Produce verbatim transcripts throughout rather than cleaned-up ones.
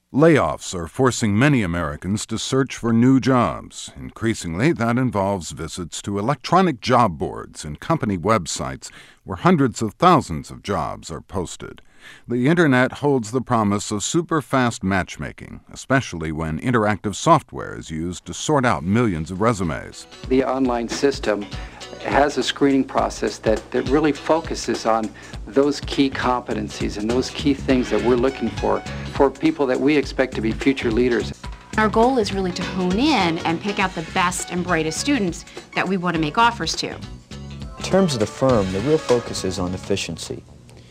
Layoffs are forcing many Americans to search for new jobs. Increasingly, that involves visits to electronic job boards and company websites where hundreds of thousands of jobs are posted. The Internet holds the promise of super-fast matchmaking, especially when interactive software is used to sort out millions of resumes. The online system has a screening process that, that really focuses on those key competencies and those key things that we're looking for, for people that we expect to be future leaders. Our goal is really to hone in and pick out the best and brightest students that we want to make offers to. In terms of the firm, the real focus is on efficiency.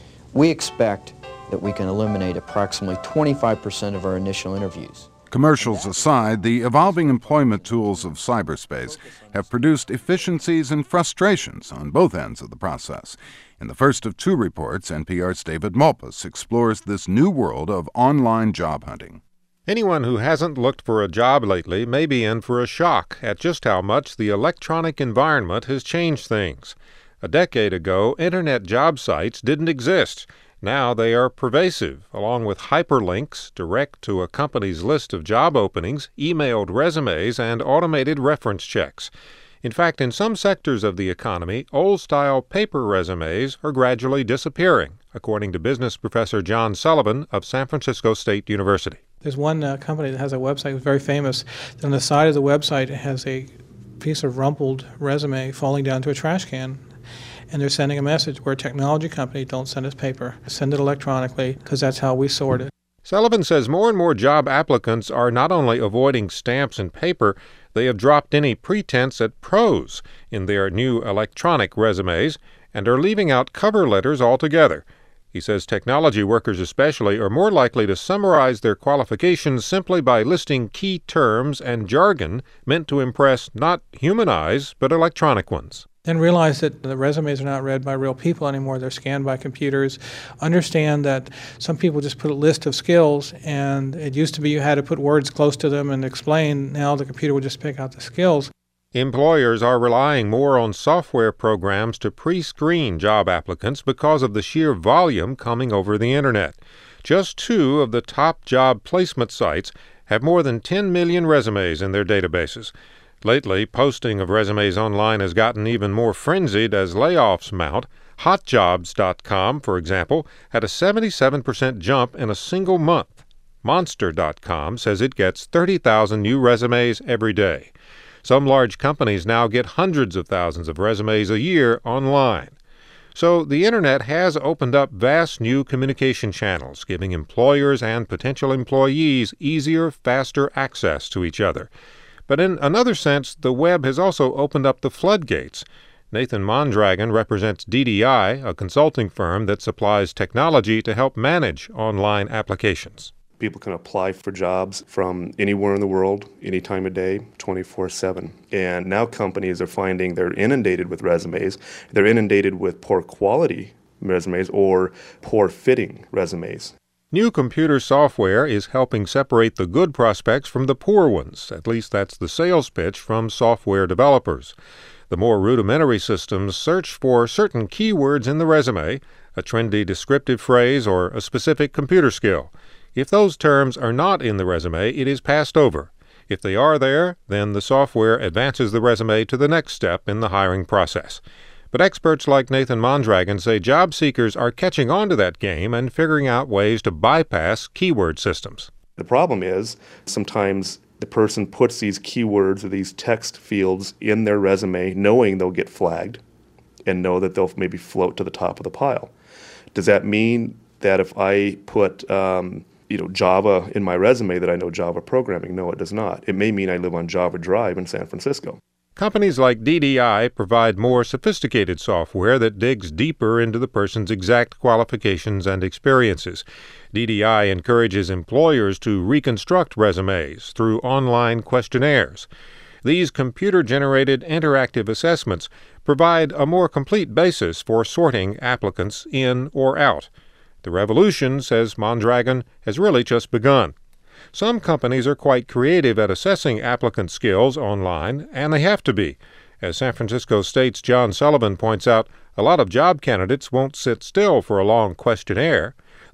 We expect that we can eliminate approximately twenty-five percent of our initial interviews. Commercials aside, the evolving employment tools of cyberspace have produced efficiencies and frustrations on both ends of the process. In the first of two reports, N P R's David Malpass explores this new world of online job hunting. Anyone who hasn't looked for a job lately may be in for a shock at just how much the electronic environment has changed things. A decade ago, Internet job sites didn't exist. Now they are pervasive, along with hyperlinks direct to a company's list of job openings, emailed resumes, and automated reference checks. In fact, in some sectors of the economy, old-style paper resumes are gradually disappearing, according to business professor John Sullivan of San Francisco State University. There's one uh, company that has a website that's very famous. On the side of the website, it has a piece of rumpled resume falling down to a trash can. And they're sending a message: we're a technology company, don't send us paper. Send it electronically, because that's how we sort it. Sullivan says more and more job applicants are not only avoiding stamps and paper, they have dropped any pretense at prose in their new electronic resumes and are leaving out cover letters altogether. He says technology workers especially are more likely to summarize their qualifications simply by listing key terms and jargon meant to impress not human eyes, but electronic ones. Then realize that the resumes are not read by real people anymore. They're scanned by computers. Understand that some people just put a list of skills, and it used to be you had to put words close to them and explain. Now the computer will just pick out the skills. Employers are relying more on software programs to pre-screen job applicants because of the sheer volume coming over the Internet. Just two of the top job placement sites have more than ten million resumes in their databases. Lately, posting of resumes online has gotten even more frenzied as layoffs mount. hot jobs dot com, for example, had a seventy-seven percent jump in a single month. monster dot com says it gets thirty thousand new resumes every day. Some large companies now get hundreds of thousands of resumes a year online. So the Internet has opened up vast new communication channels, giving employers and potential employees easier, faster access to each other. But in another sense, the web has also opened up the floodgates. Nathan Mondragon represents D D I, a consulting firm that supplies technology to help manage online applications. People can apply for jobs from anywhere in the world, any time of day, twenty-four seven. And now companies are finding they're inundated with resumes. They're inundated with poor quality resumes or poor fitting resumes. New computer software is helping separate the good prospects from the poor ones. At least that's the sales pitch from software developers. The more rudimentary systems search for certain keywords in the resume, a trendy descriptive phrase, or a specific computer skill. If those terms are not in the resume, it is passed over. If they are there, then the software advances the resume to the next step in the hiring process. But experts like Nathan Mondragon say job seekers are catching on to that game and figuring out ways to bypass keyword systems. The problem is sometimes the person puts these keywords or these text fields in their resume knowing they'll get flagged and know that they'll maybe float to the top of the pile. Does that mean that if I put um, you know, Java in my resume that I know Java programming? No, it does not. It may mean I live on Java Drive in San Francisco. Companies like D D I provide more sophisticated software that digs deeper into the person's exact qualifications and experiences. D D I encourages employers to reconstruct resumes through online questionnaires. These computer-generated interactive assessments provide a more complete basis for sorting applicants in or out. The revolution, says Mondragon, has really just begun. Some companies are quite creative at assessing applicant skills online, and they have to be. As San Francisco State's John Sullivan points out, a lot of job candidates won't sit still for a long questionnaire.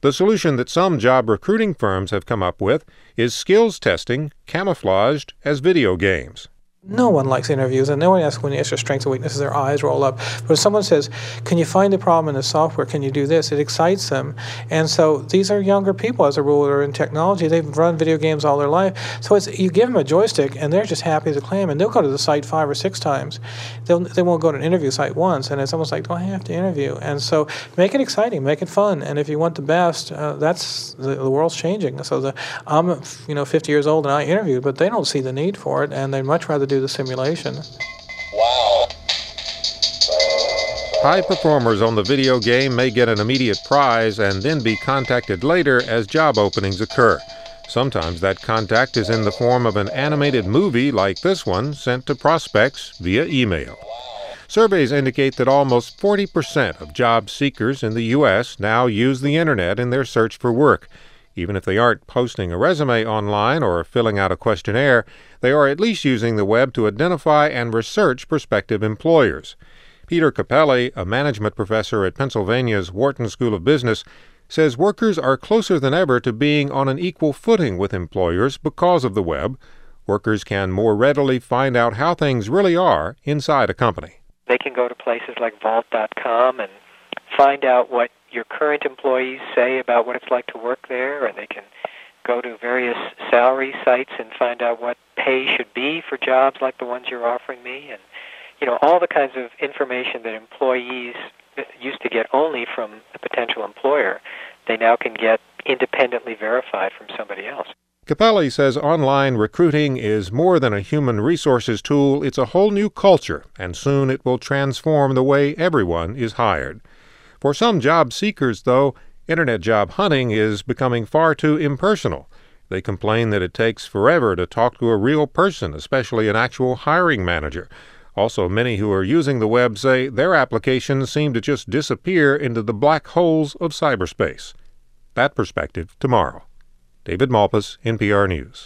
The solution that some job recruiting firms have come up with is skills testing camouflaged as video games. No one likes interviews, and no one asks when you ask your strengths and weaknesses, their eyes roll up. But if someone says, can you find the problem in the software, can you do this, it excites them. And so these are younger people, as a rule, that are in technology. They've run video games all their life. So it's, you give them a joystick, and they're just happy as a clam, and they'll go to the site five or six times. They'll, they won't go to an interview site once, and it's almost like, do I have to interview? And so make it exciting, make it fun, and if you want the best, uh, that's, the, the world's changing. So the, I'm you know, fifty years old, and I interviewed, but they don't see the need for it, and they'd much rather do the simulation. Wow. High performers on the video game may get an immediate prize and then be contacted later as job openings occur. Sometimes that contact is in the form of an animated movie like this one sent to prospects via email. Surveys indicate that almost forty percent of job seekers in the U S now use the internet in their search for work. Even if they aren't posting a resume online or filling out a questionnaire, they are at least using the web to identify and research prospective employers. Peter Capelli, a management professor at Pennsylvania's Wharton School of Business, says workers are closer than ever to being on an equal footing with employers because of the web. Workers can more readily find out how things really are inside a company. They can go to places like vault dot com and find out what your current employees say about what it's like to work there, and they can go to various salary sites and find out what pay should be for jobs like the ones you're offering me, and you know, all the kinds of information that employees used to get only from a potential employer, they now can get independently verified from somebody else. Capelli says online recruiting is more than a human resources tool, it's a whole new culture, and soon it will transform the way everyone is hired. For some job seekers, though, internet job hunting is becoming far too impersonal. They complain that it takes forever to talk to a real person, especially an actual hiring manager. Also, many who are using the web say their applications seem to just disappear into the black holes of cyberspace. That Perspective tomorrow. David Malpass, N P R News.